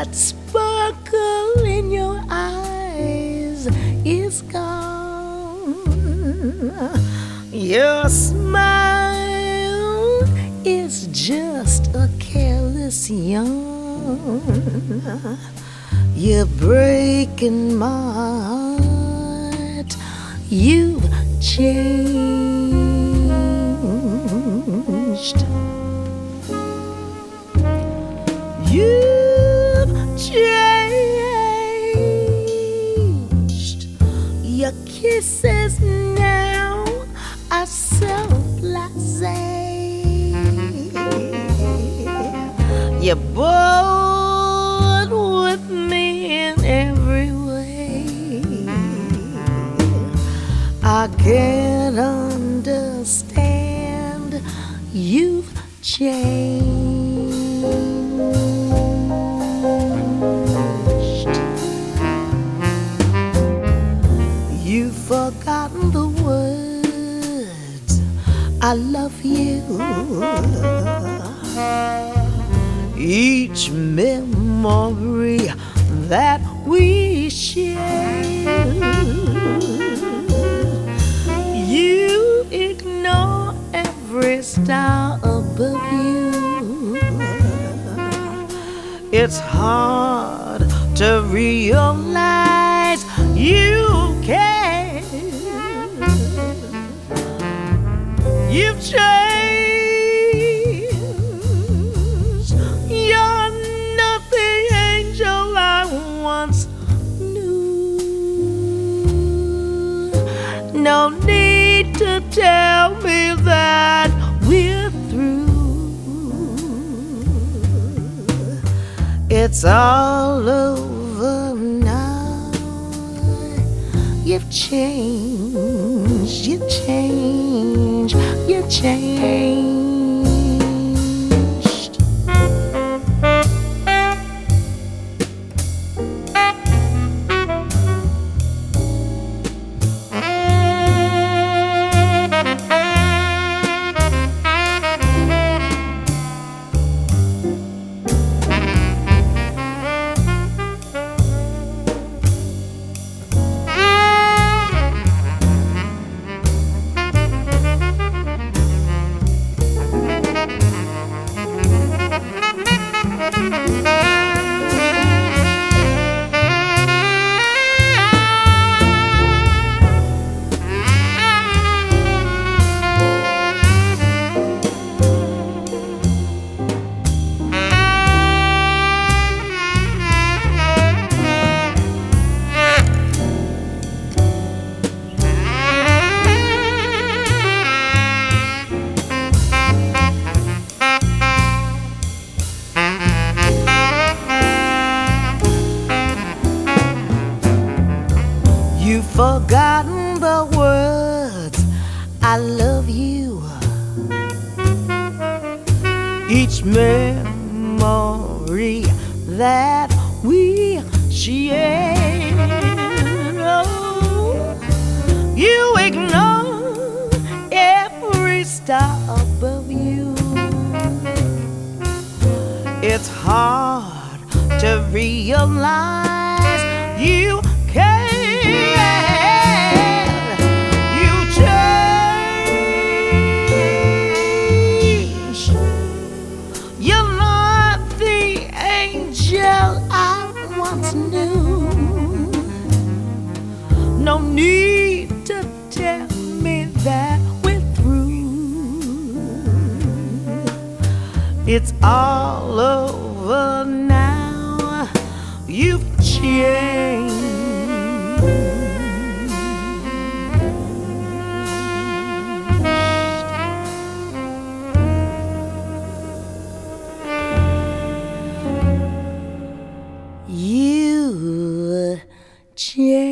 That sparkle in your eyes is gone. Your smile is just a careless yawn. You're breaking my heart. You've changed. You've changed. Your kisses now are so blasé. You're bored with me in every way. I can't understand. You've changed. You've forgotten the words I love you. Each memory that we share. You ignore every star above you. It's hard to realize you care. You've changed. You're not the angel I once knew. No need to tell me that we're through. It's all over now. You've changed, you've changed, you've changed. You've forgotten the words I love you. Each memory that we share. Oh, you ignore every star above you. It's hard to realize you care. I once knew. No need to tell me that we're through. It's all over now. You've changed. You change.